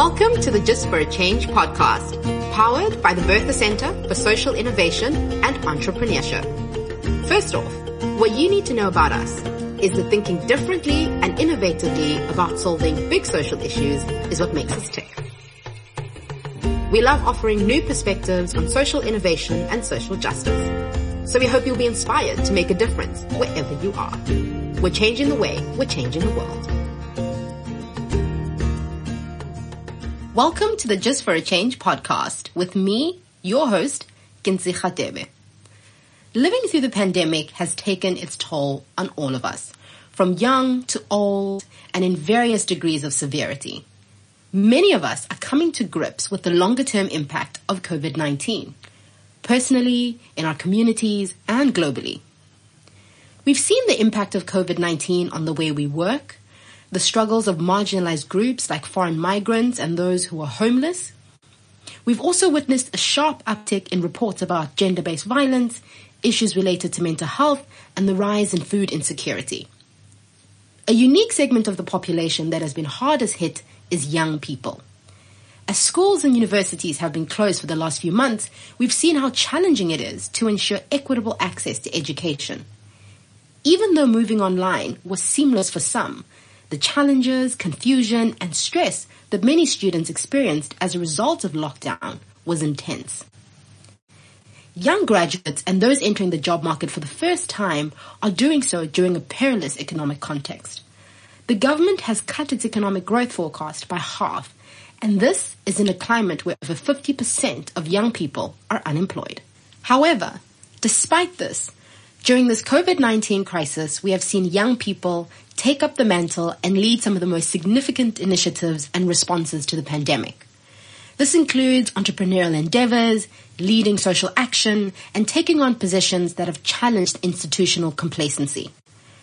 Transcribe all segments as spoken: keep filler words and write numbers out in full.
Welcome to the Just for a Change podcast, powered by the Bertha Center for Social Innovation and Entrepreneurship. First off, what you need to know about us is that thinking differently and innovatively about solving big social issues is what makes us tick. We love offering new perspectives on social innovation and social justice. So we hope you'll be inspired to make a difference wherever you are. We're changing the way we're changing the world. Welcome to the Just for a Change podcast with me, your host, Kinsi Khatebe. Living through the pandemic has taken its toll on all of us, from young to old and in various degrees of severity. Many of us are coming to grips with the longer-term impact of covid nineteen, personally, in our communities, and globally. We've seen the impact of covid nineteen on the way we work, the struggles of marginalized groups like foreign migrants and those who are homeless. We've also witnessed a sharp uptick in reports about gender-based violence, issues related to mental health, and the rise in food insecurity. A unique segment of the population that has been hardest hit is young people. As schools and universities have been closed for the last few months, we've seen how challenging it is to ensure equitable access to education. Even though moving online was seamless for some, the challenges, confusion, and stress that many students experienced as a result of lockdown was intense. Young graduates and those entering the job market for the first time are doing so during a perilous economic context. The government has cut its economic growth forecast by half, and this is in a climate where over fifty percent of young people are unemployed. However, despite this, during this covid nineteen crisis, we have seen young people take up the mantle and lead some of the most significant initiatives and responses to the pandemic. This includes entrepreneurial endeavors, leading social action, and taking on positions that have challenged institutional complacency.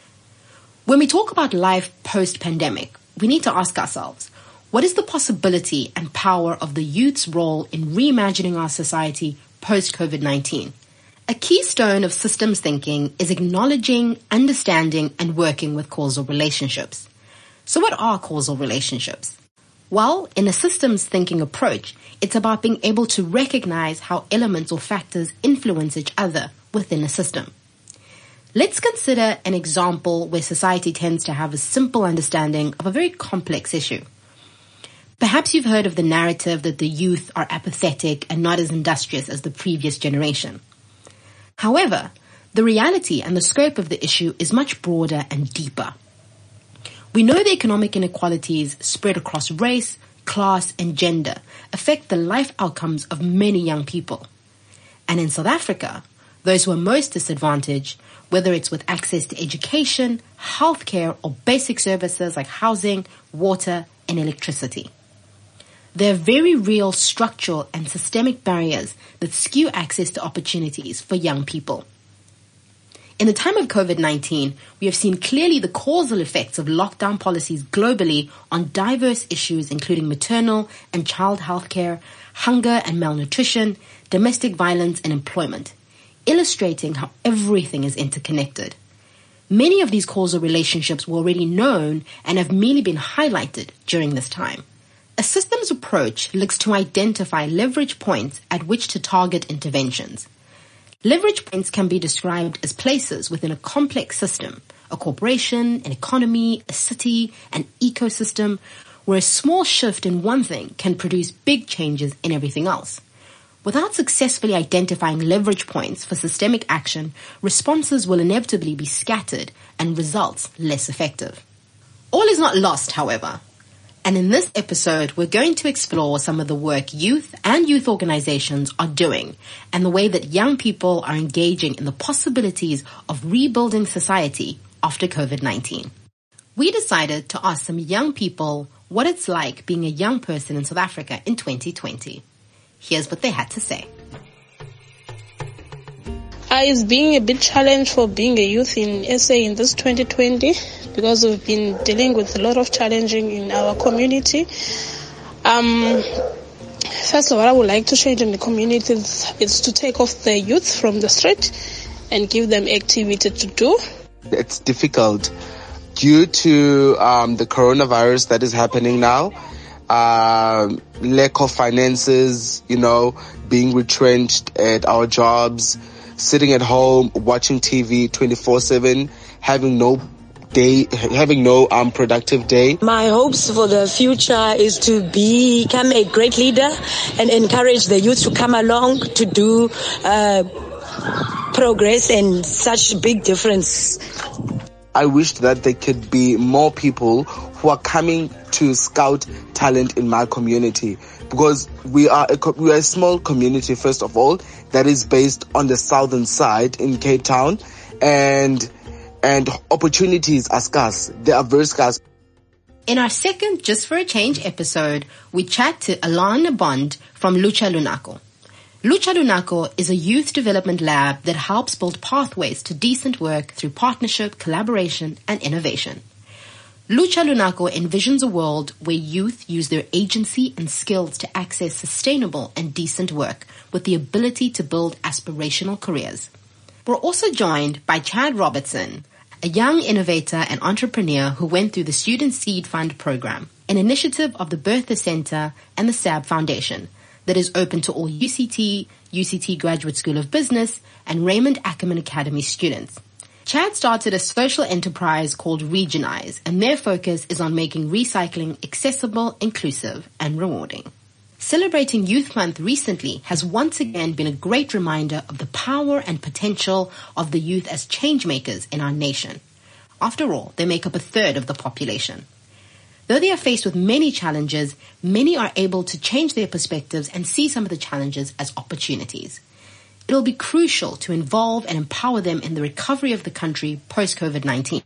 When we talk about life post-pandemic, we need to ask ourselves, what is the possibility and power of the youth's role in reimagining our society post-covid nineteen? A keystone of systems thinking is acknowledging, understanding, and working with causal relationships. So what are causal relationships? Well, in a systems thinking approach, it's about being able to recognize how elements or factors influence each other within a system. Let's consider an example where society tends to have a simple understanding of a very complex issue. Perhaps you've heard of the narrative that the youth are apathetic and not as industrious as the previous generation. However, the reality and the scope of the issue is much broader and deeper. We know the economic inequalities spread across race, class, and gender affect the life outcomes of many young people. And in South Africa, those who are most disadvantaged, whether it's with access to education, healthcare, or basic services like housing, water, and electricity. There are very real structural and systemic barriers that skew access to opportunities for young people. In the time of covid nineteen, we have seen clearly the causal effects of lockdown policies globally on diverse issues including maternal and child health care, hunger and malnutrition, domestic violence and employment, illustrating how everything is interconnected. Many of these causal relationships were already known and have merely been highlighted during this time. A systems approach looks to identify leverage points at which to target interventions. Leverage points can be described as places within a complex system, a corporation, an economy, a city, an ecosystem, where a small shift in one thing can produce big changes in everything else. Without successfully identifying leverage points for systemic action, responses will inevitably be scattered and results less effective. All is not lost, however. And in this episode, we're going to explore some of the work youth and youth organizations are doing and the way that young people are engaging in the possibilities of rebuilding society after covid nineteen. We decided to ask some young people what it's like being a young person in South Africa in twenty twenty. Here's what they had to say. Uh, it's being a big challenge for being a youth in S A in this twenty twenty because we've been dealing with a lot of challenging in our community. Um, first of all, I would like to change in the community is to take off the youth from the street and give them activity to do. It's difficult due to um, the coronavirus that is happening now. um, lack of finances, you know, being retrenched at our jobs, sitting at home, watching T V twenty-four seven, having no day, having no um productive day. My hopes for the future is to become a great leader and encourage the youth to come along to do uh, progress and such big difference. I wish that there could be more people who are coming to scout talent in my community, because we are a, we are a small community, first of all, that is based on the southern side in Cape Town, and and opportunities are scarce. They are very scarce. In our second Just for a Change episode, we chat to Alana Bond from Lucha Lunaco. Lucha Lunaco is a youth development lab that helps build pathways to decent work through partnership, collaboration, and innovation. Lucha Lunaco envisions a world where youth use their agency and skills to access sustainable and decent work with the ability to build aspirational careers. We're also joined by Chad Robertson, a young innovator and entrepreneur who went through the Student Seed Fund program, an initiative of the Bertha Center and the S A B Foundation that is open to all U C T, U C T Graduate School of Business, and Raymond Ackerman Academy students. Chad started a social enterprise called Regionize, and their focus is on making recycling accessible, inclusive, and rewarding. Celebrating Youth Month recently has once again been a great reminder of the power and potential of the youth as change makers in our nation. After all, they make up a third of the population. Though they are faced with many challenges, many are able to change their perspectives and see some of the challenges as opportunities. It will be crucial to involve and empower them in the recovery of the country post-COVID nineteen.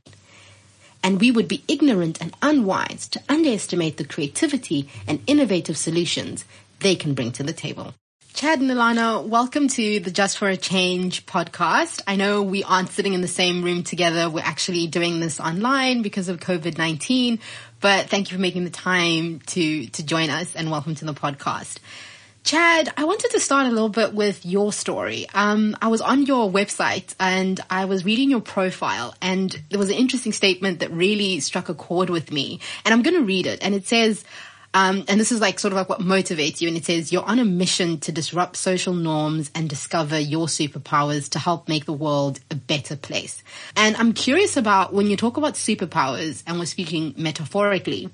And we would be ignorant and unwise to underestimate the creativity and innovative solutions they can bring to the table. Chad and Alana, welcome to the Just for a Change podcast. I know we aren't sitting in the same room together. We're actually doing this online because of COVID nineteen, but thank you for making the time to, to join us, and welcome to the podcast. Chad, I wanted to start a little bit with your story. Um, I was on your website and I was reading your profile, and there was an interesting statement that really struck a chord with me. And I'm going to read it. And it says, um, and this is like sort of like what motivates you. And it says, you're on a mission to disrupt social norms and discover your superpowers to help make the world a better place. And I'm curious about, when you talk about superpowers, and we're speaking metaphorically,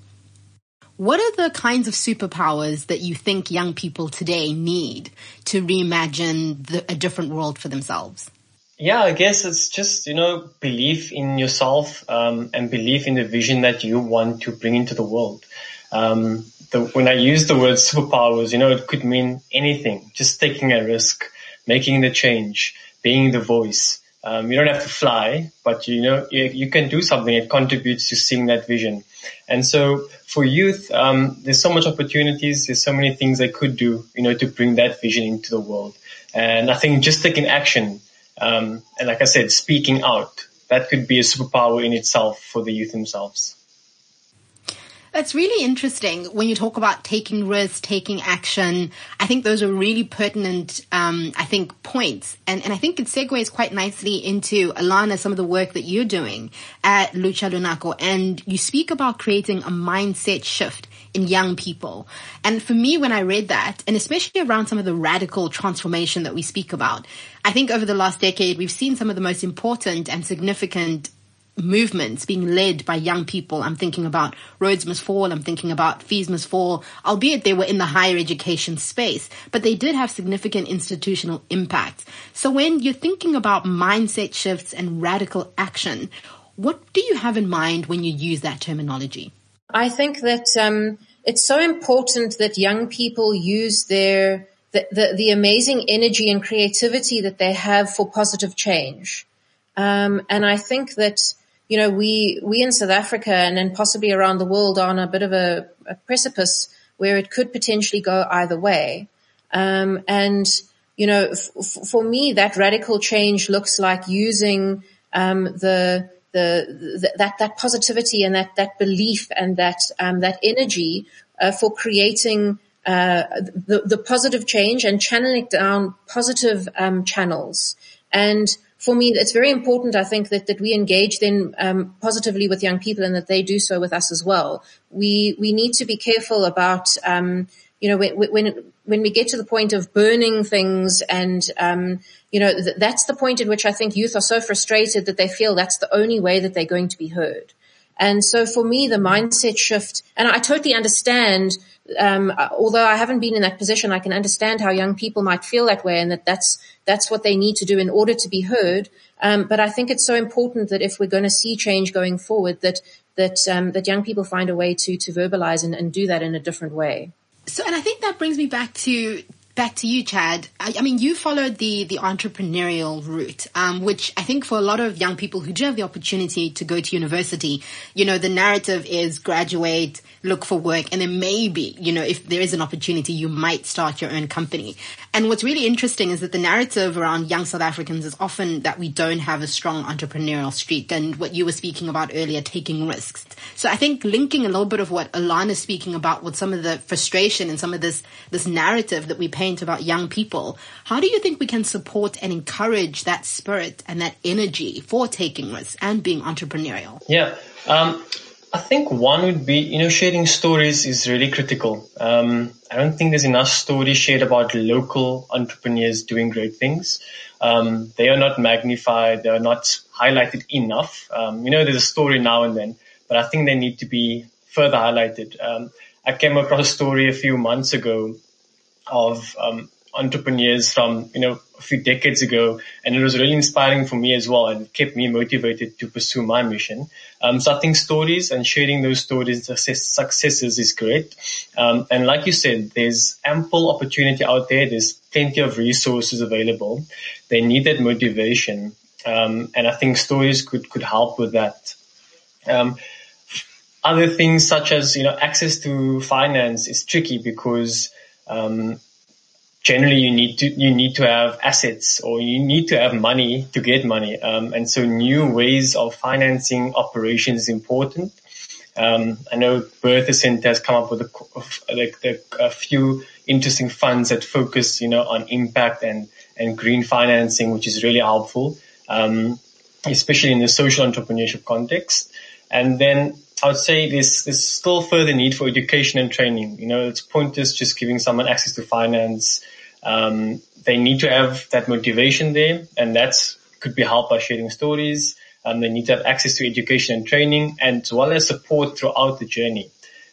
what are the kinds of superpowers that you think young people today need to reimagine the, a different world for themselves? Yeah, I guess it's just, you know, belief in yourself, um, and belief in the vision that you want to bring into the world. Um, the, when I use the word superpowers, you know, it could mean anything, just taking a risk, making the change, being the voice. Um, you don't have to fly, but you know, you, you can do something. It contributes to seeing that vision. And so for youth, um, there's so much opportunities. There's so many things they could do, you know, to bring that vision into the world. And I think just taking action, um, and like I said, speaking out, that could be a superpower in itself for the youth themselves. That's really interesting when you talk about taking risks, taking action. I think those are really pertinent, um, I think, points. And, and I think it segues quite nicely into, Alana, some of the work that you're doing at Lucha Lunaco. And you speak about creating a mindset shift in young people. And for me, when I read that, and especially around some of the radical transformation that we speak about, I think over the last decade, we've seen some of the most important and significant movements being led by young people. I'm thinking about Rhodes Must Fall. I'm thinking about Fees Must Fall, albeit they were in the higher education space, but they did have significant institutional impact. So when you're thinking about mindset shifts and radical action, what do you have in mind when you use that terminology? I think that um, it's so important that young people use their the, the, the amazing energy and creativity that they have for positive change. Um, and I think that You know, we, we in South Africa and then possibly around the world are on a bit of a, a precipice where it could potentially go either way. Um, and, you know, f- for me, that radical change looks like using, um, the, the, the, that, that positivity and that, that belief and that, um, that energy, uh, for creating, uh, the, the positive change and channeling it down positive, um, channels. And for me, it's very important, I think, that, that we engage then um, positively with young people and that they do so with us as well. We we need to be careful about, um, you know, when when, when we get to the point of burning things and, um, you know, th- that's the point in which I think youth are so frustrated that they feel that's the only way that they're going to be heard. And so for me, the mindset shift, and I totally understand, um, although I haven't been in that position, I can understand how young people might feel that way and that that's, that's what they need to do in order to be heard. Um, but I think it's so important that if we're going to see change going forward, that, that, um, that young people find a way to, to verbalize and, and do that in a different way. So, and I think that brings me back to, back to you, Chad. I, I mean, you followed the, the entrepreneurial route, um, which I think for a lot of young people who do have the opportunity to go to university, you know, the narrative is graduate, look for work, and then maybe, you know, if there is an opportunity, you might start your own company. And what's really interesting is that the narrative around young South Africans is often that we don't have a strong entrepreneurial streak, and what you were speaking about earlier, taking risks. So I think linking a little bit of what Alana is speaking about with some of the frustration and some of this, this narrative that we paint about young people, how do you think we can support and encourage that spirit and that energy for taking risks and being entrepreneurial? Yeah. Um, I think one would be, you know, sharing stories is really critical. Um, I don't think there's enough stories shared about local entrepreneurs doing great things. Um, they are not magnified. They are not highlighted enough. Um, you know, there's a story now and then, but I think they need to be further highlighted. Um, I came across a story a few months ago of, um, entrepreneurs from, you know, a few decades ago, and it was really inspiring for me as well and kept me motivated to pursue my mission. Um, so I think stories and sharing those stories, success, successes is great. Um, and like you said, there's ample opportunity out there. There's plenty of resources available. They need that motivation. Um, and I think stories could, could help with that. Um, other things such as, you know, access to finance is tricky because, um, generally you need to, you need to have assets or you need to have money to get money. Um, and so new ways of financing operations is important. Um, I know Bertha Center has come up with a, like the, a few interesting funds that focus, you know, on impact and, and green financing, which is really helpful. Um, especially in the social entrepreneurship context. And then I would say there's, there's still further need for education and training. You know, it's pointless just giving someone access to finance. Um, they need to have that motivation there, and that's could be helped by sharing stories. Um, they need to have access to education and training, and as well as support throughout the journey.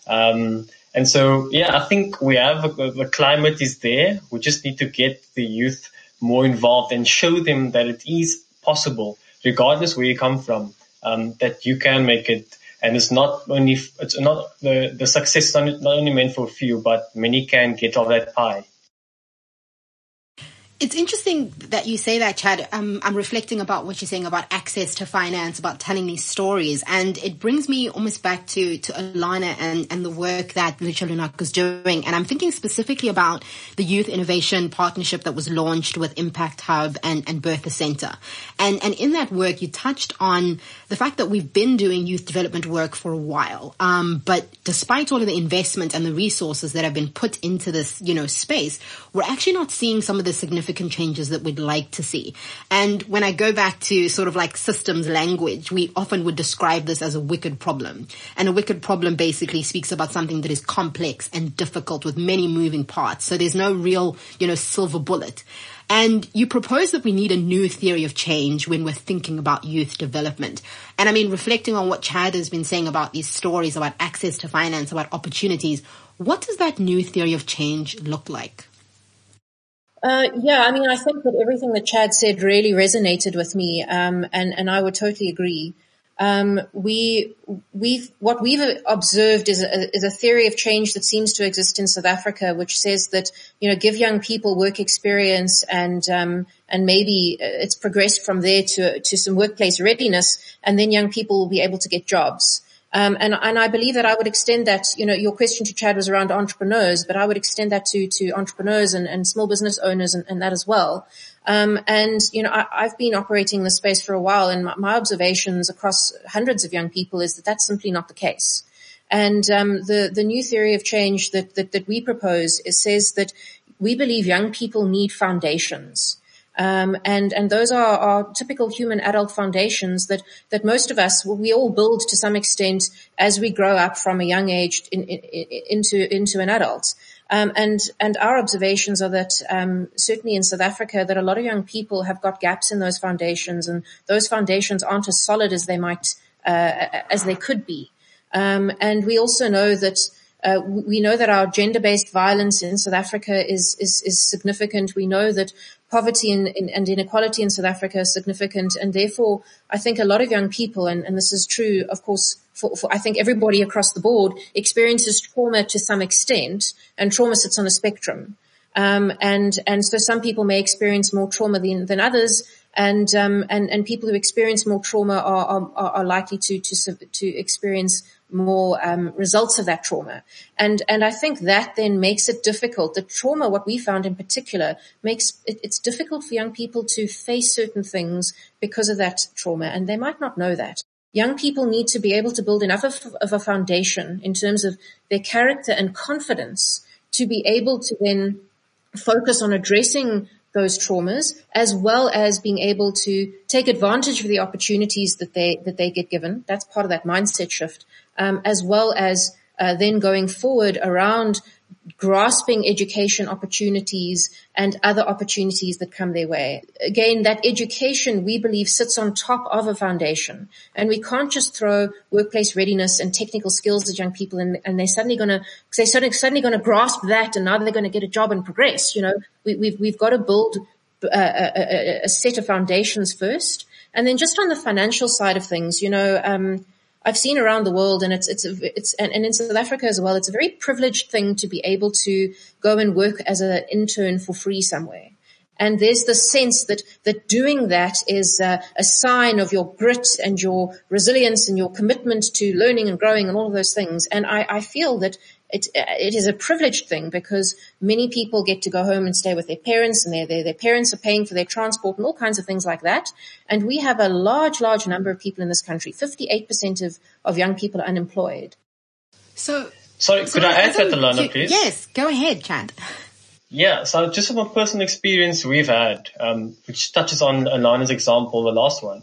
Um, and so, yeah, I think we have a, the climate is there. We just need to get the youth more involved and show them that it is possible, regardless where you come from, um, that you can make it. And it's not only, it's not the, the success is not only meant for a few, but many can get of that pie. It's interesting that you say that, Chad. Um, I'm reflecting about what you're saying about access to finance, about telling these stories. And it brings me almost back to, to Alana and, and the work that Lucha Lunac is doing. And I'm thinking specifically about the Youth Innovation Partnership that was launched with Impact Hub and, and Bertha Center. And, and in that work, you touched on the fact that we've been doing youth development work for a while. Um, but despite all of the investment and the resources that have been put into this, you know, space, we're actually not seeing some of the significant changes that we'd like to see. And when I go back to sort of like systems language, we often would describe this as a wicked problem. And a wicked problem basically speaks about something that is complex and difficult with many moving parts. So there's no real, you know, silver bullet. And you propose that we need a new theory of change when we're thinking about youth development. And I mean, reflecting on what Chad has been saying about these stories, about access to finance, about opportunities, what does that new theory of change look like? Uh, yeah, I mean, I think that everything that Chad said really resonated with me, um, and, and I would totally agree. Um, we, we've, what we've observed is a, is a theory of change that seems to exist in South Africa, which says that, you know, give young people work experience and, um, and maybe it's progressed from there to, to some workplace readiness, and then young people will be able to get jobs. Um, and, and I believe that I would extend that, you know, your question to Chad was around entrepreneurs, but I would extend that to, to entrepreneurs and, and small business owners and, and that as well. Um, and, you know, I, I've been operating in the space for a while, and my, my observations across hundreds of young people is that that's simply not the case. And, um, the, the new theory of change that, that, that we propose, it says that we believe young people need foundations. Um, and, and those are, are typical human adult foundations that, that most of us, we all build to some extent as we grow up from a young age in, in, into, into an adult. Um, and, and our observations are that, um, certainly in South Africa, that a lot of young people have got gaps in those foundations, and those foundations aren't as solid as they might, uh, as they could be. Um, and we also know that, Uh, we know that our gender-based violence in South Africa is, is, is significant. We know that poverty and, and inequality in South Africa is significant. And therefore, I think a lot of young people, and, and this is true, of course, for, for I think everybody across the board, experiences trauma to some extent, and trauma sits on a spectrum. Um, and, and so some people may experience more trauma than, than others. And, um, and, and people who experience more trauma are, are, are likely to, to, to experience more, um, results of that trauma. And, and I think that then makes it difficult. The trauma, what we found in particular, makes it, it's difficult for young people to face certain things because of that trauma, and they might not know that. Young people need to be able to build enough of, of a foundation in terms of their character and confidence to be able to then focus on addressing those traumas, as well as being able to take advantage of the opportunities that they that they get given. That's part of that mindset shift, um, as well as uh, then going forward around grasping education opportunities and other opportunities that come their way. Again, that education, we believe, sits on top of a foundation, and we can't just throw workplace readiness and technical skills at young people, and, and they're suddenly going to, they're suddenly, suddenly going to grasp that, and now they're going to get a job and progress. You know, we, we've we've got to build a, a, a set of foundations first, and then just on the financial side of things, you know. Um, I've seen around the world, and it's, it's, a, it's, and, and in South Africa as well, it's a very privileged thing to be able to go and work as an intern for free somewhere. And there's the sense that, that doing that is a, a sign of your grit and your resilience and your commitment to learning and growing and all of those things. And I, I feel that it, it is a privileged thing, because many people get to go home and stay with their parents, and their, their, their parents are paying for their transport and all kinds of things like that. And we have a large, large number of people in this country. fifty-eight percent of, of young people are unemployed. So, Sorry, so could I add that, Alana, you, please? Yes, go ahead, Chad. Yeah, so just from a personal experience we've had, um, which touches on Alana's example, the last one.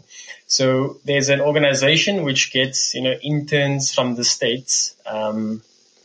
So there's an organization which gets, you know, interns from the States, um,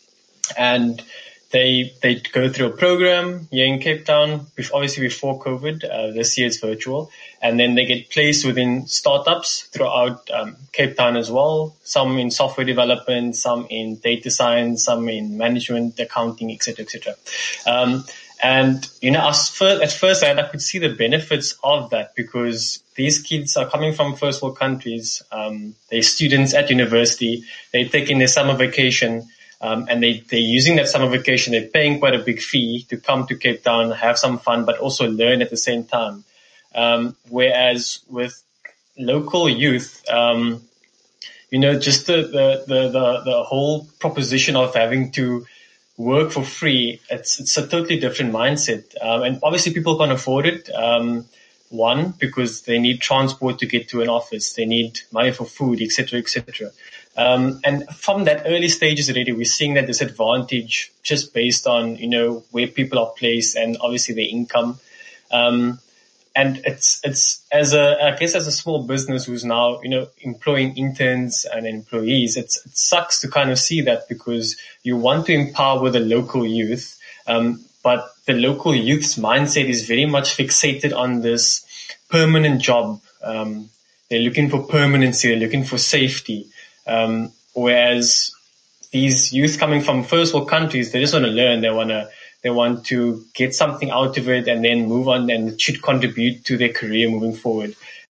and they, they go through a program here in Cape Town, obviously before COVID, uh, this year it's virtual, and then they get placed within startups throughout, um, Cape Town as well, some in software development, some in data science, some in management, accounting, et cetera, et cetera. Um, And, you know, at first I could see the benefits of that, because these kids are coming from first world countries. Um, they're students at university. They're taking their summer vacation, um, and they, they're using that summer vacation. They're paying quite a big fee to come to Cape Town, have some fun, but also learn at the same time. Um, whereas with local youth, um, you know, just the, the, the, the, the whole proposition of having to work for free, it's, it's a totally different mindset. Um, and obviously people can't afford it. Um, one, because they need transport to get to an office. They need money for food, et cetera, et cetera. Um, and from that early stages already, we're seeing that disadvantage just based on, you know, where people are placed and obviously their income. Um, and it's, it's as a, I guess as a small business who's now, you know, employing interns and employees, it's, it sucks to kind of see that, because you want to empower the local youth. Um, but the local youth's mindset is very much fixated on this permanent job. Um, they're looking for permanency. They're looking for safety. Um, whereas these youth coming from first world countries, they just want to learn. They want to, They want to get something out of it and then move on, and it should contribute to their career moving forward.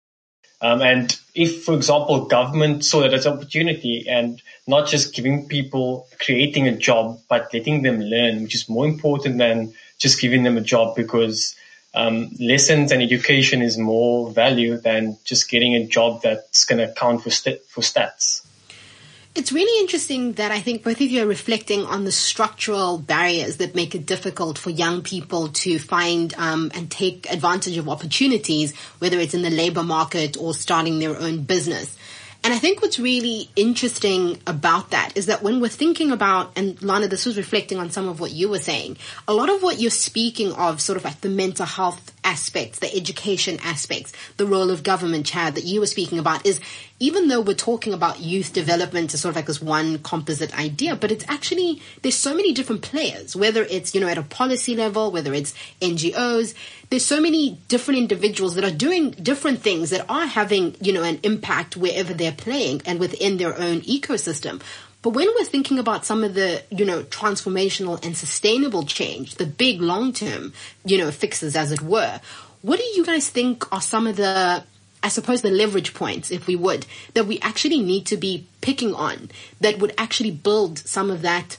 Um, and if, for example, government saw that as an opportunity and not just giving people, creating a job, but letting them learn, which is more important than just giving them a job, because um, lessons and education is more value than just getting a job that's going to count for st- for stats. It's really interesting that I think both of you are reflecting on the structural barriers that make it difficult for young people to find um, and take advantage of opportunities, whether it's in the labor market or starting their own business. And I think what's really interesting about that is that when we're thinking about, and Lana, this was reflecting on some of what you were saying, a lot of what you're speaking of, sort of like the mental health aspects, the education aspects, the role of government, Chad, that you were speaking about, is even though we're talking about youth development as sort of like this one composite idea, but it's actually, there's so many different players, whether it's, you know, at a policy level, whether it's N G Os, there's so many different individuals that are doing different things that are having, you know, an impact wherever they're playing and within their own ecosystem. But when we're thinking about some of the, you know, transformational and sustainable change, the big long-term, you know, fixes, as it were, what do you guys think are some of the, I suppose, the leverage points, if we would, that we actually need to be picking on that would actually build some of that,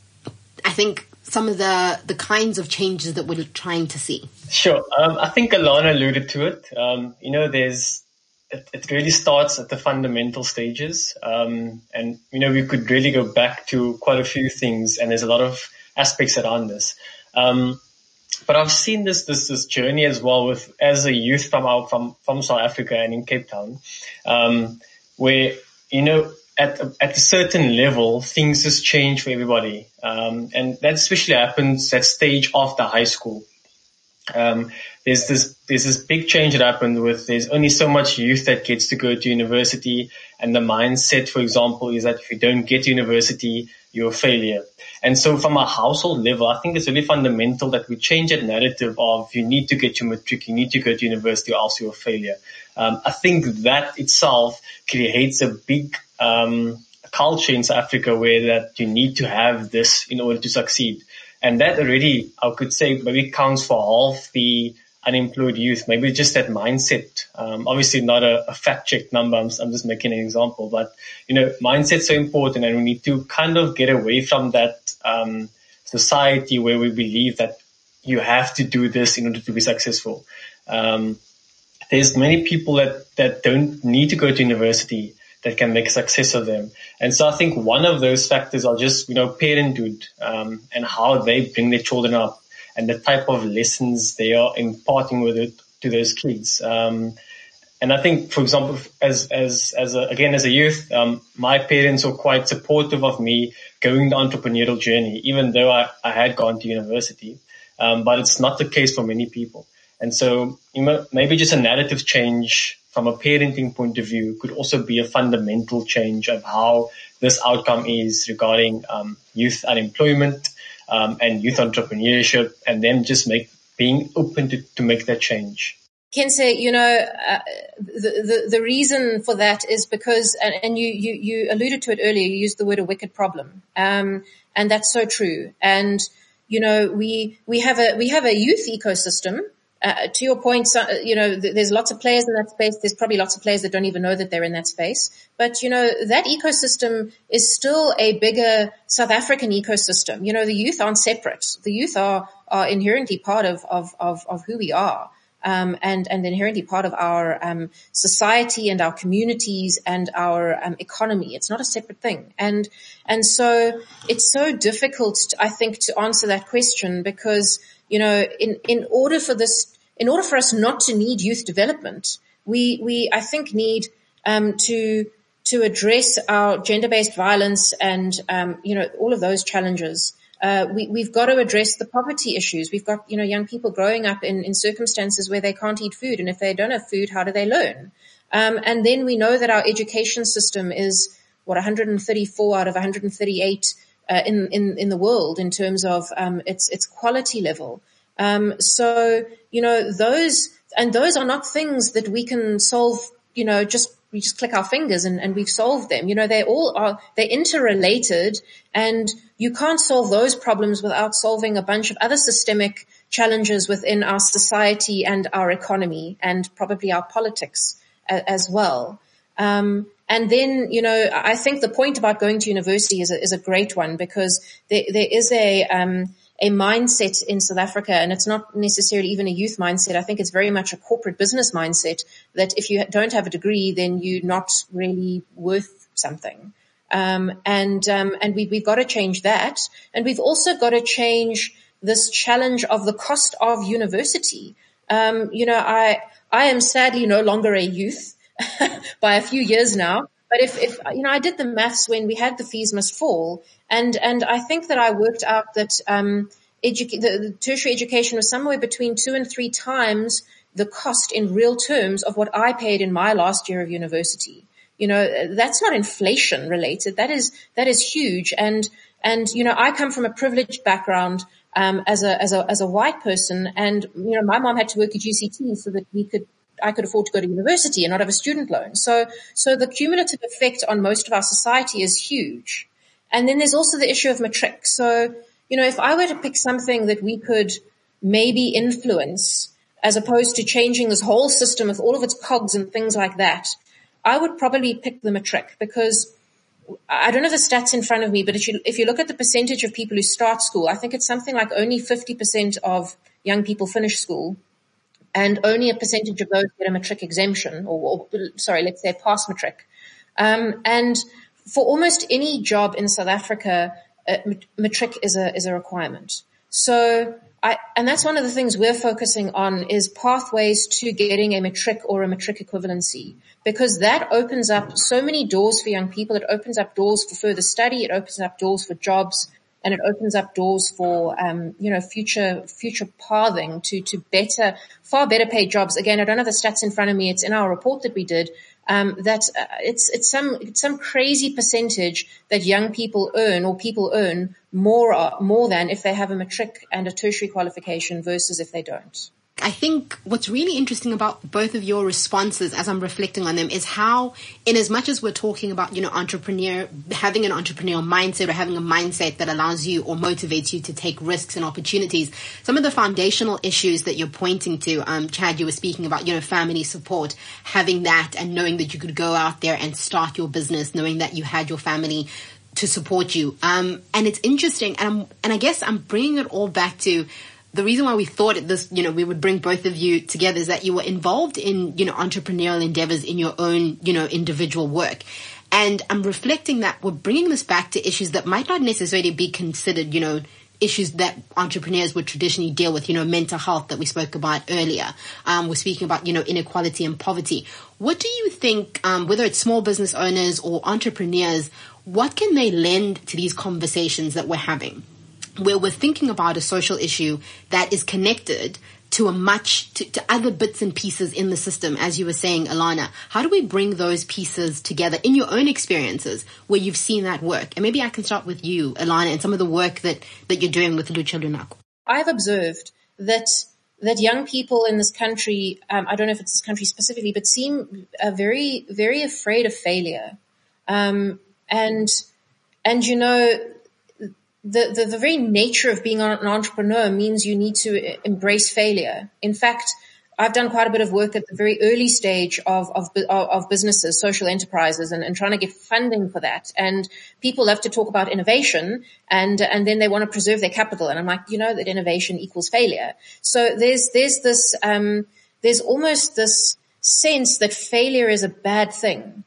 I think, some of the, the kinds of changes that we're trying to see? Sure. Um, I think Alana alluded to it. Um, you know, there's, it, it really starts at the fundamental stages. Um, and, you know, we could really go back to quite a few things, and there's a lot of aspects around this. Um, but I've seen this, this, this journey as well with, as a youth from our, from, from South Africa and in Cape Town, um, where, you know, At a, at a certain level, things just change for everybody. Um, and that especially happens at stage after high school. Um, there's this, there's this big change that happened with, there's only so much youth that gets to go to university. And the mindset, for example, is that if you don't get to university, you're a failure. And so from a household level, I think it's really fundamental that we change that narrative of you need to get your matric, you need to go to university or else you're a failure. Um, I think that itself creates a big um, culture in South Africa where that you need to have this in order to succeed. And that already, I could say, maybe counts for half the unemployed youth, maybe just that mindset. Um, obviously not a, a fact-checked number. I'm, I'm just making an example, but, you know, mindset's so important, and we need to kind of get away from that um, society where we believe that you have to do this in order to be successful. Um, there's many people that, that don't need to go to university that can make a success of them. And so I think one of those factors are just, you know, parenthood, um, and how they bring their children up and the type of lessons they are imparting with it to those kids. Um, and I think, for example, as, as, as a, again, as a youth, um, my parents were quite supportive of me going the entrepreneurial journey, even though I, I had gone to university. Um, but it's not the case for many people. And so, you know, maybe just a narrative change from a parenting point of view could also be a fundamental change of how this outcome is regarding um, youth unemployment um, and youth entrepreneurship, and then just make being open to, to make that change. Kense, you know, uh, the, the the reason for that is because, and, and you, you you alluded to it earlier, you used the word a wicked problem, um, and that's so true. And you know, we we have a we have a youth ecosystem. Uh, to your point, so, you know, th- there's lots of players in that space. There's probably lots of players that don't even know that they're in that space. But, you know, that ecosystem is still a bigger South African ecosystem. You know, the youth aren't separate. The youth are, are inherently part of, of, of, of who we are. Um, and, and inherently part of our, um, society and our communities and our, um, economy. It's not a separate thing. And, and so it's so difficult, to, I think, to answer that question because, you know, in, in order for this, in order for us not to need youth development, we, we, I think need, um, to, to address our gender-based violence and, um, you know, all of those challenges. Uh, we, we've got to address the poverty issues. We've got, you know, young people growing up in, in circumstances where they can't eat food. And if they don't have food, how do they learn? Um, and then we know that our education system is, what, one hundred thirty-four out of one hundred thirty-eight Uh, in, in, in the world in terms of, um, its, its quality level. Um, so, you know, those, and those are not things that we can solve, you know, just, we just click our fingers and, and we've solved them. You know, they all are, they're interrelated, and you can't solve those problems without solving a bunch of other systemic challenges within our society and our economy and probably our politics a, as well. Um, And then, you know, I think the point about going to university is a, is a great one because there, there is a, um, a mindset in South Africa, and it's not necessarily even a youth mindset. I think it's very much a corporate business mindset that if you don't have a degree, then you're not really worth something. Um, and, um, and we, we've got to change that. And we've also got to change this challenge of the cost of university. Um, you know, I, I am sadly no longer a youth. By a few years now. But if, if, you know, I did the maths when we had the fees must fall, and, and I think that I worked out that, um, educa- the, the tertiary education was somewhere between two and three times the cost in real terms of what I paid in my last year of university. You know, that's not inflation related. That is, that is huge. And, and, you know, I come from a privileged background, um, as a, as a, as a white person. And, you know, my mom had to work at U C T so that we could, I could afford to go to university and not have a student loan. So, so the cumulative effect on most of our society is huge. And then there's also the issue of matric. So, you know, if I were to pick something that we could maybe influence as opposed to changing this whole system with all of its cogs and things like that, I would probably pick the matric, because I don't have the stats in front of me, but if you, if you look at the percentage of people who start school, I think it's something like only fifty percent of young people finish school. And only a percentage of those get a matric exemption, or, or sorry, let's say pass matric. Um, and for almost any job in South Africa, uh, matric is a is a requirement. So, I and that's one of the things we're focusing on, is pathways to getting a matric or a matric equivalency, because that opens up so many doors for young people. It opens up doors for further study. It opens up doors for jobs. And it opens up doors for, um, you know, future, future pathing to, to better, far better paid jobs. Again, I don't have the stats in front of me. It's in our report that we did. Um, that uh, it's, it's some, it's some crazy percentage that young people earn, or people earn more, uh, more than if they have a matric and a tertiary qualification versus if they don't. I think what's really interesting about both of your responses, as I'm reflecting on them, is how, in as much as we're talking about, you know, entrepreneur, having an entrepreneurial mindset, or having a mindset that allows you or motivates you to take risks and opportunities, some of the foundational issues that you're pointing to, um, Chad, you were speaking about, you know, family support, having that and knowing that you could go out there and start your business, knowing that you had your family to support you. Um, and it's interesting. And I'm, and I guess I'm bringing it all back to the reason why we thought this, you know, we would bring both of you together, is that you were involved in, you know, entrepreneurial endeavors in your own, you know, individual work. And I'm reflecting that we're bringing this back to issues that might not necessarily be considered, you know, issues that entrepreneurs would traditionally deal with, you know, mental health that we spoke about earlier. Um, we're speaking about, you know, inequality and poverty. What do you think, um, whether it's small business owners or entrepreneurs, what can they lend to these conversations that we're having, where we're thinking about a social issue that is connected to a much, to, to other bits and pieces in the system, as you were saying, Alana? How do we bring those pieces together in your own experiences where you've seen that work? And maybe I can start with you, Alana, and some of the work that, that you're doing with Lucha Lunako. I've observed that that young people in this country, um, I don't know if it's this country specifically, but seem uh, very, very afraid of failure. Um, and, and you know, The, the, the very nature of being an entrepreneur means you need to embrace failure. In fact, I've done quite a bit of work at the very early stage of, of, of businesses, social enterprises, and, and trying to get funding for that. And people love to talk about innovation, and, and then they want to preserve their capital. And I'm like, you know that innovation equals failure. So there's, there's this, um, there's almost this sense that failure is a bad thing.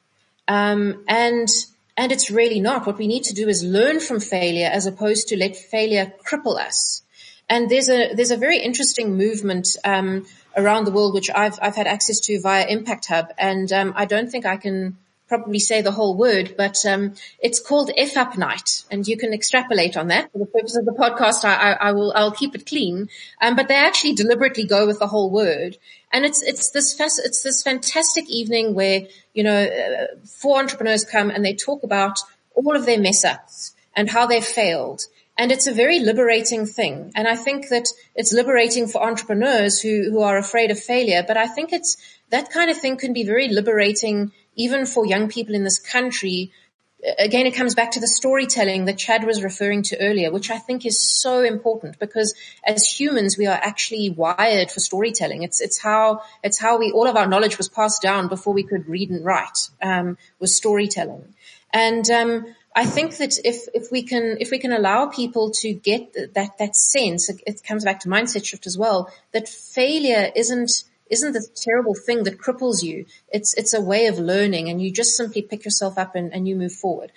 Um, and, And it's really not. What we need to do is learn from failure as opposed to let failure cripple us. And there's a, there's a very interesting movement, um, around the world, which I've, I've had access to via Impact Hub. And, um, I don't think I can probably say the whole word, but, um, it's called F Up Night. And you can extrapolate on that. For the purpose of the podcast, I, I, I will, I'll keep it clean. Um, but they actually deliberately go with the whole word. And it's, it's this, it's this fantastic evening where, you know, uh, four entrepreneurs come and they talk about all of their mess ups and how they failed. And it's a very liberating thing. And I think that it's liberating for entrepreneurs who, who are afraid of failure. But I think it's, that kind of thing can be very liberating even for young people in this country. Again, it comes back to the storytelling that Chad was referring to earlier, which I think is so important, because as humans, we are actually wired for storytelling. It's, it's how, it's how we, all of our knowledge was passed down before we could read and write, um, was storytelling. And, um, I think that if, if we can, if we can allow people to get that, that sense, it, it comes back to mindset shift as well, that failure isn't, isn't the terrible thing that cripples you. It's, it's a way of learning, and you just simply pick yourself up and, and you move forward.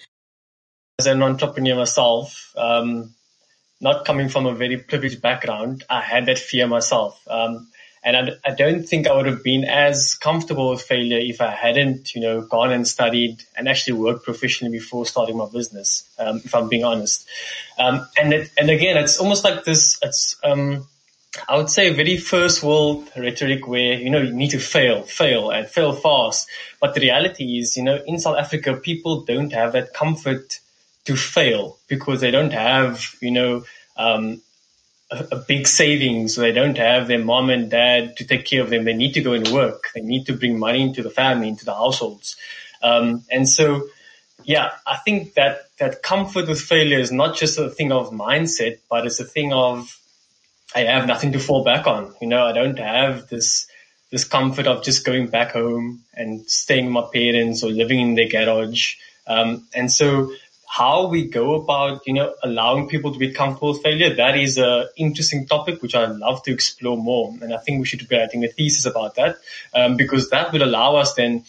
As an entrepreneur myself, um, not coming from a very privileged background, I had that fear myself. Um, And I, I don't think I would have been as comfortable with failure if I hadn't, you know, gone and studied and actually worked professionally before starting my business, um, if I'm being honest. Um, and it, and again, it's almost like this, it's, um, I would say very first world rhetoric where, you know, you need to fail, fail and fail fast. But the reality is, you know, in South Africa, people don't have that comfort to fail because they don't have, you know, um, a, a big savings. They don't have their mom and dad to take care of them. They need to go and work. They need to bring money into the family, into the households. Um, and so, yeah, I think that, that comfort with failure is not just a thing of mindset, but it's a thing of, I have nothing to fall back on. You know, I don't have this, this comfort of just going back home and staying with my parents or living in their garage. Um, and so how we go about, you know, allowing people to be comfortable with failure, that is a interesting topic, which I'd love to explore more. And I think we should be writing a thesis about that, um, because that would allow us then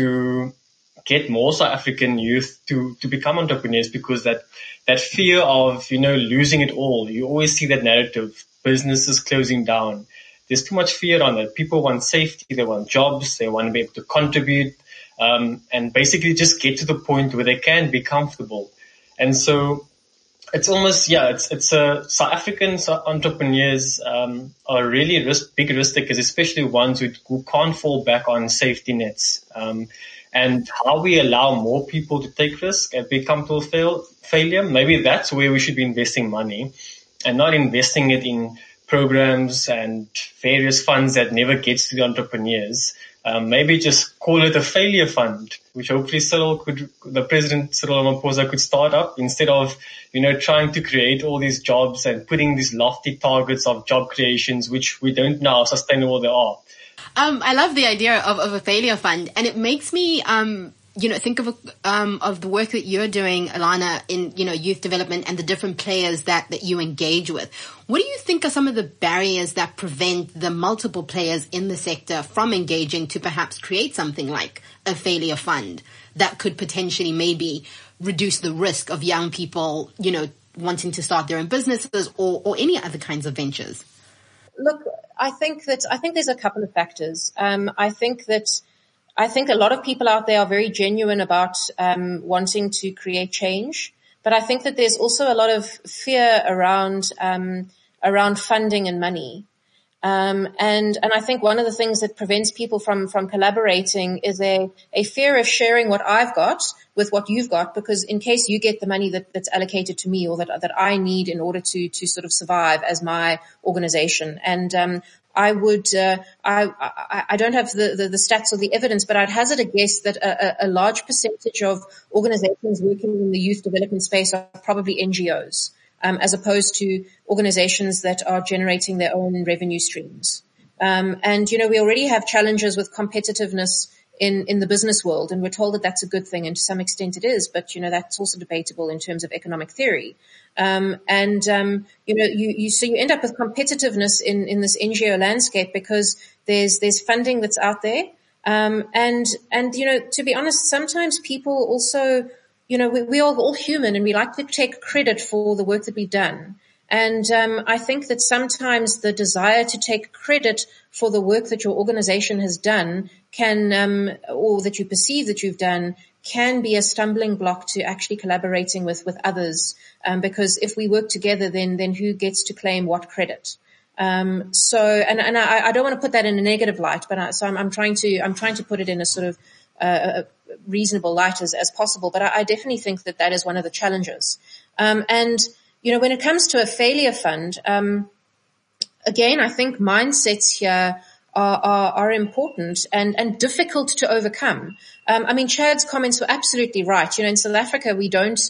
to get more South African youth to, to become entrepreneurs, because that, that fear of, you know, losing it all, you always see that narrative, businesses closing down. There's too much fear on that. People want safety, they want jobs, they want to be able to contribute, um, and basically just get to the point where they can be comfortable. And so it's almost, yeah, it's, it's a, South African entrepreneurs, um, are really risk, big risk takers, especially ones who, who can't fall back on safety nets. Um, and how we allow more people to take risk and be comfortable with fail, failure, maybe that's where we should be investing money and not investing it in programs and various funds that never gets to the entrepreneurs. Um, maybe just call it a failure fund, which hopefully Cyril could, the President Cyril Ramaphosa could start up instead of, you know, trying to create all these jobs and putting these lofty targets of job creations, which we don't know how sustainable they are. Um, I love the idea of, of a failure fund, and it makes me, um, you know, think of a, um, of the work that you're doing, Alana, in, you know, youth development and the different players that, that you engage with. What do you think are some of the barriers that prevent the multiple players in the sector from engaging to perhaps create something like a failure fund that could potentially maybe reduce the risk of young people, you know, wanting to start their own businesses or, or any other kinds of ventures? Look, I think that, I think there's a couple of factors. Um, I think that I think a lot of people out there are very genuine about um, wanting to create change, but I think that there's also a lot of fear around um, around funding and money, um, and and I think one of the things that prevents people from from collaborating is a a fear of sharing what I've got with what you've got, because in case you get the money that, that's allocated to me or that that I need in order to to sort of survive as my organization, and um, I would, uh, I, I, I don't have the, the, the stats or the evidence, but I'd hazard a guess that a, a large percentage of organizations working in the youth development space are probably N G Os, um, as opposed to organizations that are generating their own revenue streams. Um, and, you know, we already have challenges with competitiveness in, in the business world, and we're told that that's a good thing, and to some extent it is, but, you know, that's also debatable in terms of economic theory. Um, and, um, you know, you, you, so you end up with competitiveness in, in this N G O landscape because there's, there's funding that's out there. Um, and, and, you know, to be honest, sometimes people also, you know, we, we are all human and we like to take credit for the work that we've done. And, um, I think that sometimes the desire to take credit for the work that your organization has done can, um, or that you perceive that you've done, can be a stumbling block to actually collaborating with, with others. Um, because if we work together, then, then who gets to claim what credit? Um, so, and, and I, I don't want to put that in a negative light, but I, so I'm, I'm trying to, I'm trying to put it in a sort of, uh, a reasonable light as, as possible. But I, I definitely think that that is one of the challenges. Um, and, you know, when it comes to a failure fund, um, again, I think mindsets here Are, are, are important and, and difficult to overcome. Um, I mean, Chad's comments were absolutely right. You know, in South Africa, we don't,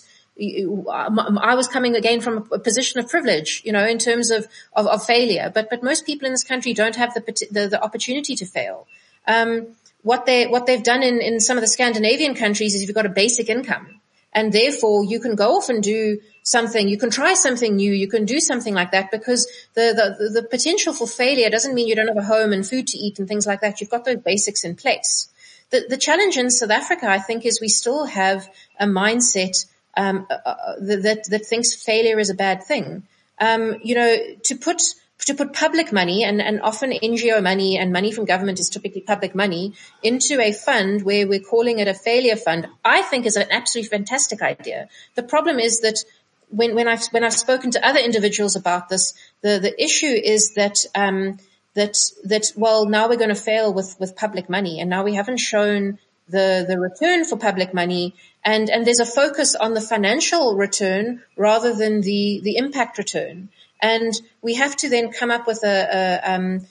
I was coming again from a position of privilege, you know, in terms of, of, of failure, but, but most people in this country don't have the, the, the opportunity to fail. Um, what they, what they've done in, in some of the Scandinavian countries is you've got a basic income, and therefore you can go off and do something, you can try something new, you can do something like that, because the, the, the potential for failure doesn't mean you don't have a home and food to eat and things like that. You've got those basics in place. The, the challenge in South Africa, I think, is we still have a mindset, um, uh, that, that thinks failure is a bad thing. Um, you know, to put to put public money, and, and often N G O money and money from government is typically public money, into a fund where we're calling it a failure fund, I think is an absolutely fantastic idea. The problem is that when, when I've, when I've spoken to other individuals about this, the, the issue is that, um, that, that, well, now we're going to fail with, with public money, and now we haven't shown the, the return for public money, and, and there's a focus on the financial return rather than the, the impact return. And we have to then come up with a, a um,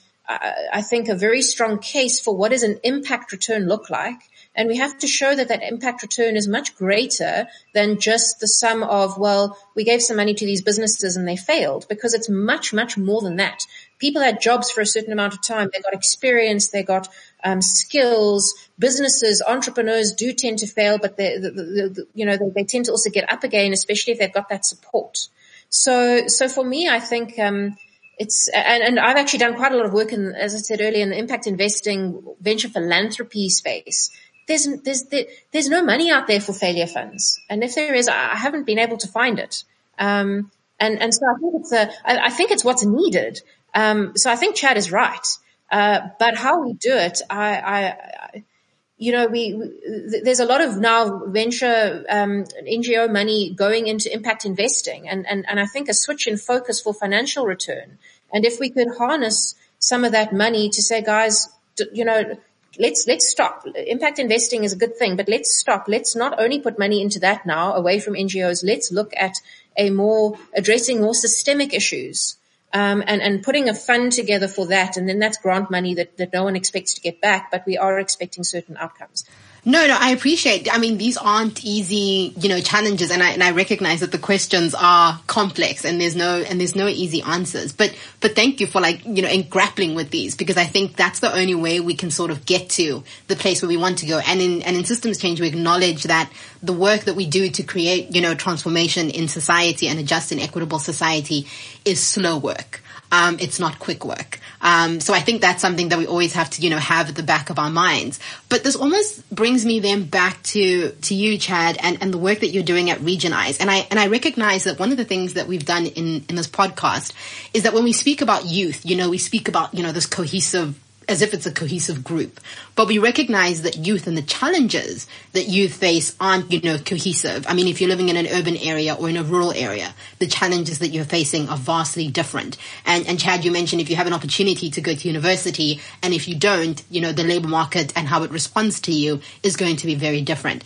I think, a very strong case for what does an impact return look like. And we have to show that that impact return is much greater than just the sum of, well, we gave some money to these businesses and they failed, because it's much, much more than that. People had jobs for a certain amount of time. They got experience. They got um, skills. Businesses, entrepreneurs do tend to fail, but they, the, the, the, you know, they, they tend to also get up again, especially if they've got that support. So, so for me, I think, um, it's, and, and I've actually done quite a lot of work in, as I said earlier, in the impact investing, venture philanthropy space. There's, there's, there, there's no money out there for failure funds. And if there is, I haven't been able to find it. Um, and, and so I think it's a, I, I think it's what's needed. Um, so I think Chad is right. Uh, but how we do it, I, I, I you know, we, we, there's a lot of now venture, um, N G O money going into impact investing, and, and, and I think a switch in focus for financial return. And if we could harness some of that money to say, guys, you know, let's, let's stop. Impact investing is a good thing, but let's stop. Let's not only put money into that now away from N G Os. Let's look at a more addressing more systemic issues. Um, and, and putting a fund together for that, and then that's grant money that, that no one expects to get back, but we are expecting certain outcomes. No, no, I appreciate, I mean, these aren't easy, you know, challenges, and I, and I recognize that the questions are complex, and there's no, and there's no easy answers. But, but thank you for, like, you know, in grappling with these, because I think that's the only way we can sort of get to the place where we want to go. And in, and in systems change, we acknowledge that the work that we do to create, you know, transformation in society and a just and equitable society is slow work. Um, it's not quick work. Um, so I think that's something that we always have to, you know, have at the back of our minds. But this almost brings me then back to, to you, Chad, and, and the work that you're doing at Regionise. And I, and I recognize that one of the things that we've done in, in this podcast is that when we speak about youth, you know, we speak about, you know, this cohesive, as if it's a cohesive group. But we recognize that youth and the challenges that youth face aren't, you know, cohesive. I mean, if you're living in an urban area or in a rural area, the challenges that you're facing are vastly different. And, and Chad, you mentioned if you have an opportunity to go to university, and if you don't, you know, the labor market and how it responds to you is going to be very different.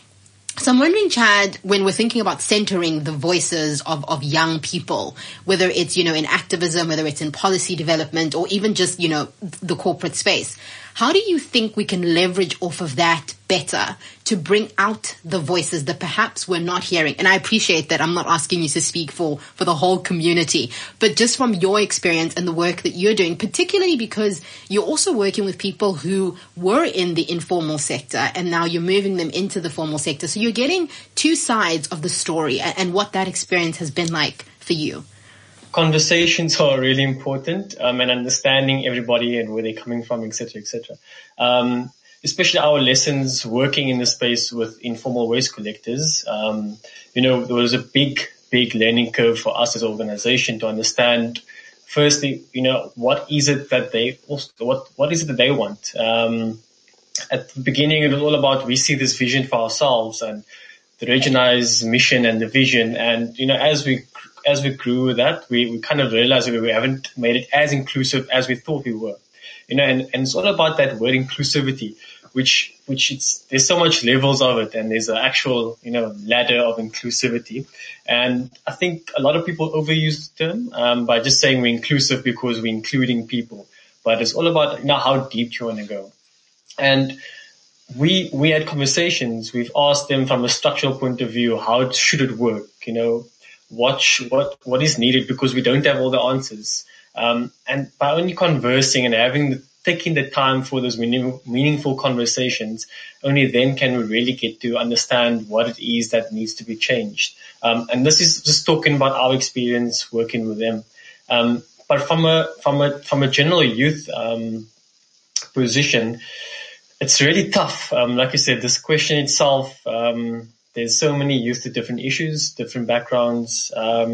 So I'm wondering, Chad, when we're thinking about centering the voices of, of young people, whether it's, you know, in activism, whether it's in policy development, or even just, you know, the corporate space, how do you think we can leverage off of that better to bring out the voices that perhaps we're not hearing? And I appreciate that I'm not asking you to speak for, for the whole community, but just from your experience and the work that you're doing, particularly because you're also working with people who were in the informal sector and now you're moving them into the formal sector. So you're getting two sides of the story and, and what that experience has been like for you. Conversations are really important, um, and understanding everybody and where they're coming from, et cetera, et cetera. Um, especially our lessons working in the space with informal waste collectors. Um, you know, there was a big, big learning curve for us as an organization to understand, firstly, you know, what is it that they, also, what, what is it that they want? Um, at the beginning, it was all about, we see this vision for ourselves and the Regionise mission and the vision. And, you know, as we As we grew with that, we, we kind of realized that we haven't made it as inclusive as we thought we were. You know, and, and it's all about that word inclusivity, which, which it's, there's so much levels of it, and there's an actual, you know, ladder of inclusivity. And I think a lot of people overuse the term, um, by just saying we're inclusive because we're including people. But it's all about, you know, how deep you want to go. And we, we had conversations. We've asked them from a structural point of view, how should it work? You know, What, what, what is needed, because we don't have all the answers. Um, and by only conversing and having the, taking the time for those meaning, meaningful conversations, only then can we really get to understand what it is that needs to be changed. Um, and this is just talking about our experience working with them. Um, but from a, from a, from a general youth, um, position, it's really tough. Um, like I said, this question itself, um, there's so many youth with different issues, different backgrounds. Um,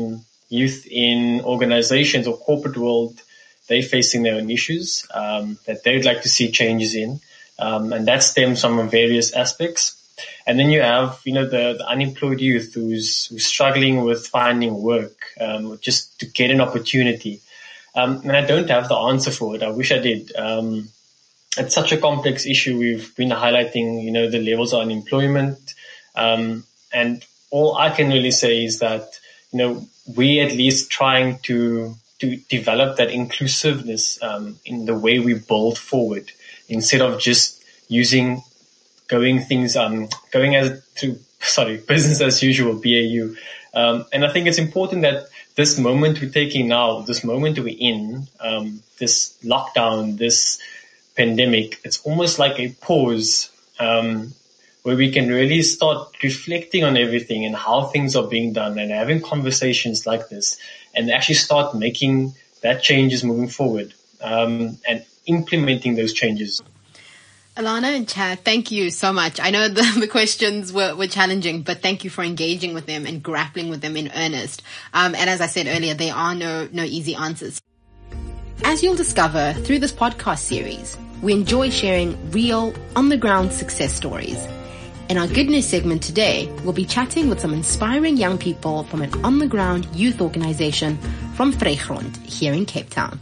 youth in organizations or corporate world, they're facing their own issues um, that they'd like to see changes in. Um, and that stems from various aspects. And then you have, you know, the, the unemployed youth who's, who's struggling with finding work, um, just to get an opportunity. Um, and I don't have the answer for it. I wish I did. Um, it's such a complex issue. We've been highlighting, you know, the levels of unemployment. Um, and all I can really say is that, you know, we at least trying to, to develop that inclusiveness, um, in the way we build forward instead of just using going things, um, going as through, sorry, business as usual, B A U. Um, and I think it's important that this moment we're taking now, this moment we're in, um, this lockdown, this pandemic, it's almost like a pause, um, where we can really start reflecting on everything and how things are being done and having conversations like this and actually start making that changes moving forward, um, and implementing those changes. Alana and Chad, thank you so much. I know the, the questions were, were challenging, but thank you for engaging with them and grappling with them in earnest. Um, and as I said earlier, there are no, no easy answers. As you'll discover through this podcast series, we enjoy sharing real, on-the-ground success stories. In our Good News segment today, we'll be chatting with some inspiring young people from an on-the-ground youth organization from Vrygrond here in Cape Town.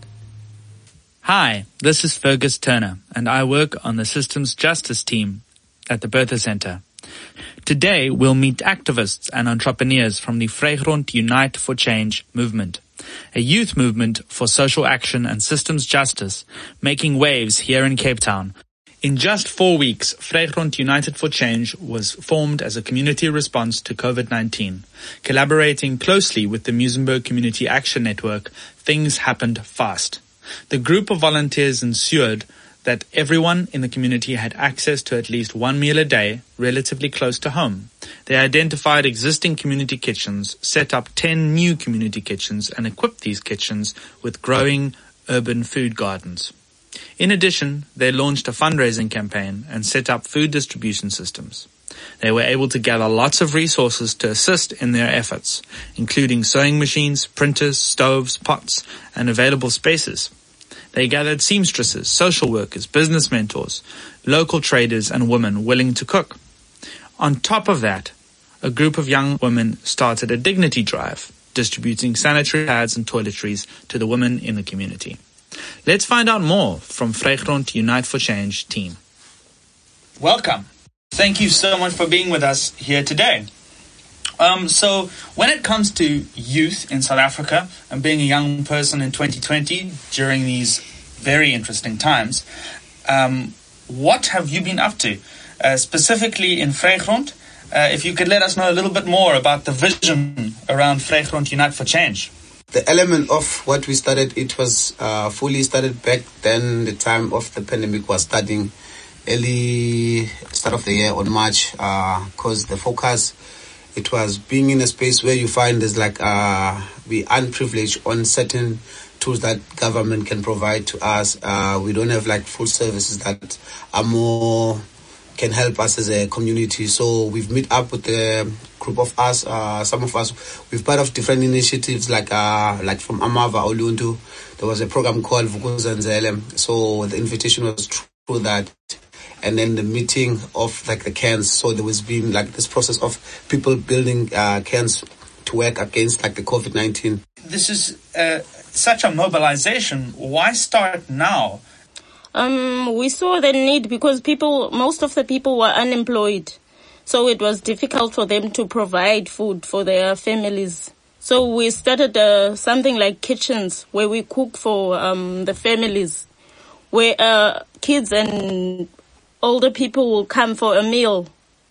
Hi, this is Fergus Turner, and I work on the Systems Justice team at the Bertha Center. Today, we'll meet activists and entrepreneurs from the Vrygrond Unite for Change movement, a youth movement for social action and systems justice, making waves here in Cape Town. In just four weeks, Vrygrond United for Change was formed as a community response to COVID nineteen. Collaborating closely with the Muizenberg Community Action Network, things happened fast. The group of volunteers ensured that everyone in the community had access to at least one meal a day, relatively close to home. They identified existing community kitchens, set up ten new community kitchens, and equipped these kitchens with growing urban food gardens. In addition, they launched a fundraising campaign and set up food distribution systems. They were able to gather lots of resources to assist in their efforts, including sewing machines, printers, stoves, pots, and available spaces. They gathered seamstresses, social workers, business mentors, local traders, and women willing to cook. On top of that, a group of young women started a dignity drive, distributing sanitary pads and toiletries to the women in the community. Let's find out more from Vrygrond Unite for Change team. Welcome. Thank you so much for being with us here today. Um, so when it comes to youth in South Africa and being a young person in twenty twenty during these very interesting times, um, what have you been up to? Uh, specifically in Vrygrond, uh, if you could let us know a little bit more about the vision around Vrygrond Unite for Change. The element of what we started, it was uh, fully started back then, the time of the pandemic was starting early start of the year on March, because uh, the focus, it was being in a space where you find there's like uh, we unprivileged on certain tools that government can provide to us. Uh, we don't have like full services that are more can help us as a community. So we've met up with a group of us, uh, some of us, we've part of different initiatives like uh, like from Amava Oluntu. There was a program called Vukuzanzele. So the invitation was through that. And then the meeting of like the cans. So there was been like this process of people building uh, cans to work against like the COVID nineteen. This is uh, such a mobilization. Why start now? Um, we saw the need because people, most of the people were unemployed. So it was difficult for them to provide food for their families. So we started uh, something like kitchens where we cook for um, the families, where uh, kids and older people will come for a meal.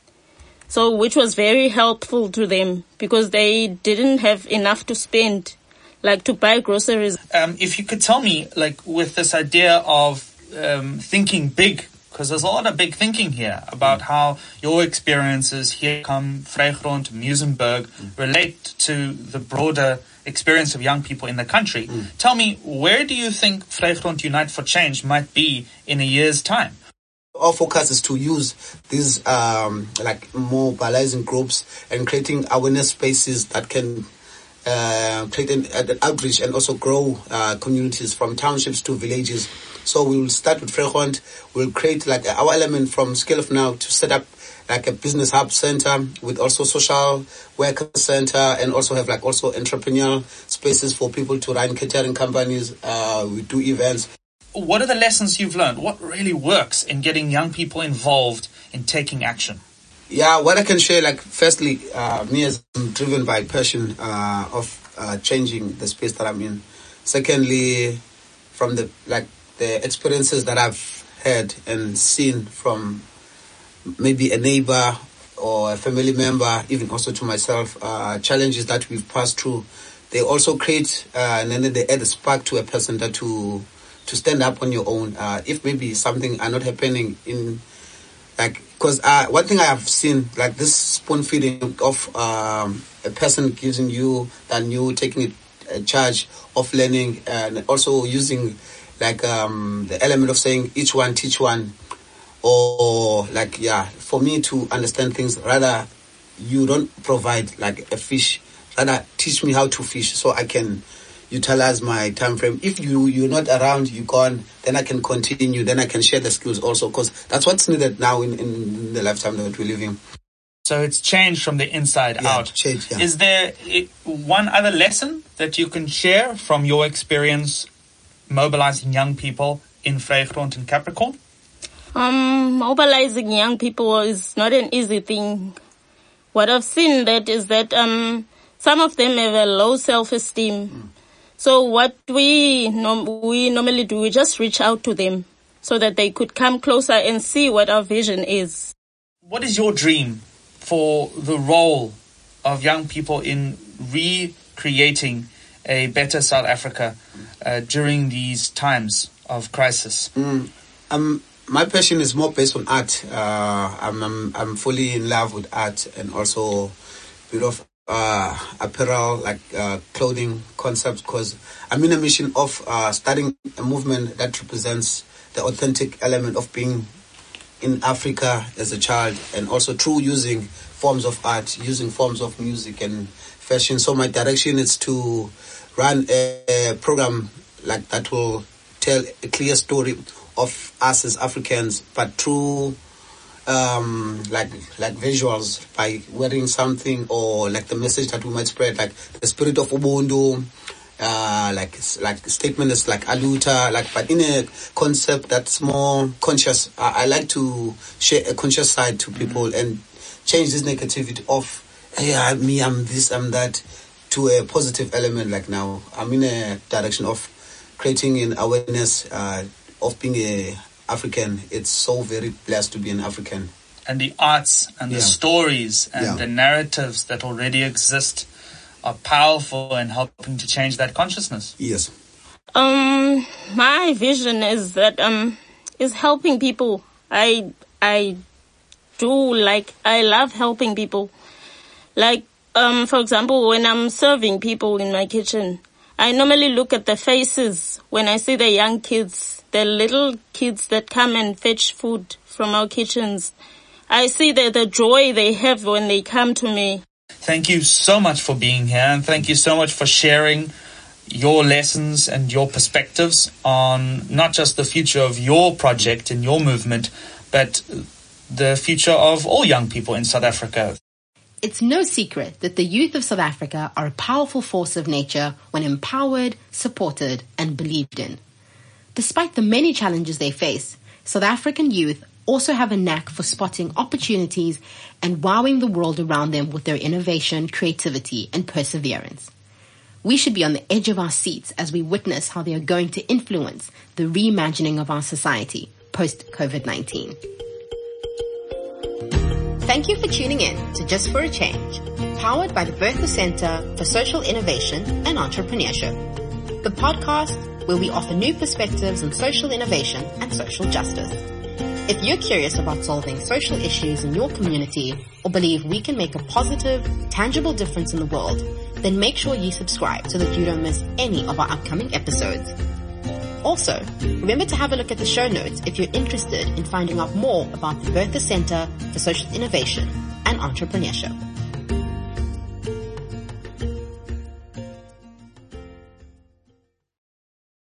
So which was very helpful to them because they didn't have enough to spend, like to buy groceries. Um, if you could tell me, like with this idea of um, thinking big, because there's a lot of big thinking here about how your experiences here come Vrygrond, Muizenberg, mm. relate to the broader experience of young people in the country. Mm. Tell me, where do you think Vrygrond Unite for Change might be in a year's time? Our focus is to use these um, like mobilizing groups and creating awareness spaces that can uh, create an, an outreach and also grow uh, communities from townships to villages. So we will start with Vrygrond. We'll create like our element from Scale of Now to set up like a business hub center with also social worker center, and also have like also entrepreneurial spaces for people to run catering companies. Uh, we do events. What are the lessons you've learned? What really works in getting young people involved in taking action? Yeah, what I can share, like, firstly, uh, me as I'm driven by passion uh, of uh, changing the space that I'm in. Secondly, from the like the experiences that I've had and seen from maybe a neighbor or a family member, even also to myself, uh, challenges that we've passed through, they also create uh, and then they add a spark to a person that to to stand up on your own. Uh, if maybe something are not happening in, like, because uh, one thing I have seen, like this spoon feeding of um, a person giving you and you taking a charge of learning, and also using like um, the element of saying each one teach one, or like, yeah, for me to understand things, rather you don't provide like a fish, rather teach me how to fish so I can utilize my time frame. If you, you're not around, you're gone, then I can continue, then I can share the skills also, because that's what's needed now in, in the lifetime that we're living. So it's changed from the inside yeah, out. Change, yeah. Is there one other lesson that you can share from your experience mobilizing young people in Vrygrond and Capricorn? Um, mobilizing young people is not an easy thing. What I've seen that is that um, some of them have a low self-esteem. Mm. So what we no, we normally do, we just reach out to them so that they could come closer and see what our vision is. What is your dream for the role of young people in recreating a better South Africa uh, during these times of crisis? Mm, um, my passion is more based on art. Uh, I'm, I'm I'm fully in love with art, and also a bit of uh, apparel, like uh, clothing concepts, because I'm in a mission of uh, starting a movement that represents the authentic element of being in Africa as a child, and also through using forms of art, using forms of music and fashion. So my direction is to run a, a program like that will tell a clear story of us as Africans, but through um, like like visuals, by wearing something, or like the message that we might spread, like the spirit of Ubuntu, uh, like like statement is like Aluta, like, but in a concept that's more conscious. I, I like to share a conscious side to people mm-hmm. and change this negativity of, hey, I'm me, I'm this, I'm that, to a positive element. Like now, I'm in a direction of creating an awareness uh, of being a African. It's so very blessed to be an African. And the arts and yeah. the stories and yeah. the narratives that already exist are powerful in helping to change that consciousness. Yes. Um, my vision is that um is helping people. I I do like I love helping people. Like um for example, when I'm serving people in my kitchen, I normally look at the faces when I see the young kids, the little kids that come and fetch food from our kitchens. I see the, the joy they have when they come to me. Thank you so much for being here, and thank you so much for sharing your lessons and your perspectives on not just the future of your project and your movement, but the future of all young people in South Africa. It's no secret that the youth of South Africa are a powerful force of nature when empowered, supported, and believed in. Despite the many challenges they face, South African youth also have a knack for spotting opportunities and wowing the world around them with their innovation, creativity, and perseverance. We should be on the edge of our seats as we witness how they are going to influence the reimagining of our society post-COVID nineteen. Thank you for tuning in to Just for a Change, powered by the Bertha Center for Social Innovation and Entrepreneurship, the podcast where we offer new perspectives on social innovation and social justice. If you're curious about solving social issues in your community or believe we can make a positive, tangible difference in the world, then make sure you subscribe so that you don't miss any of our upcoming episodes. Also, remember to have a look at the show notes if you're interested in finding out more about the Bertha Center for Social Innovation and Entrepreneurship.